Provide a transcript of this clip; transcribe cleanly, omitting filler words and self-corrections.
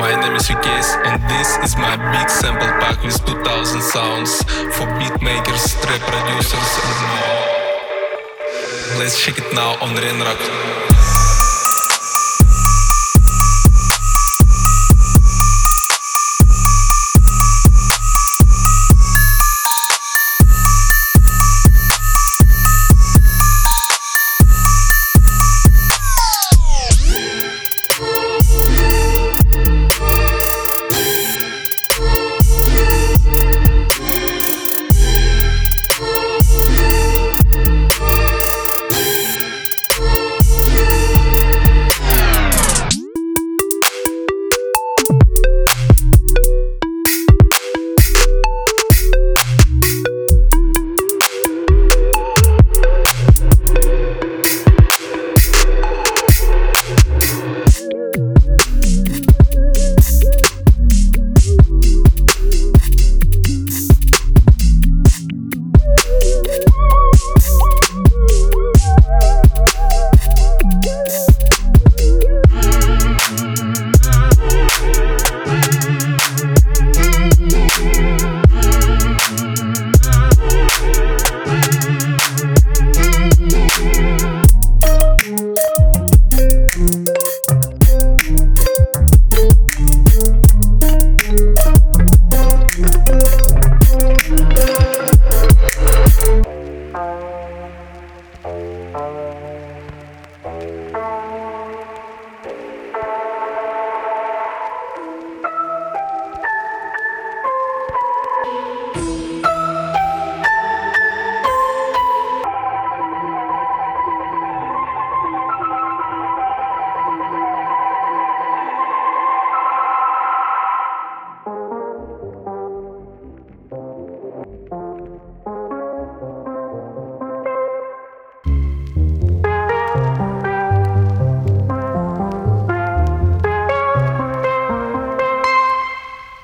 My name is Ukes and this is my big sample pack with 2000 sounds for beat makers, trap producers and more. Let's check it now on Renrock.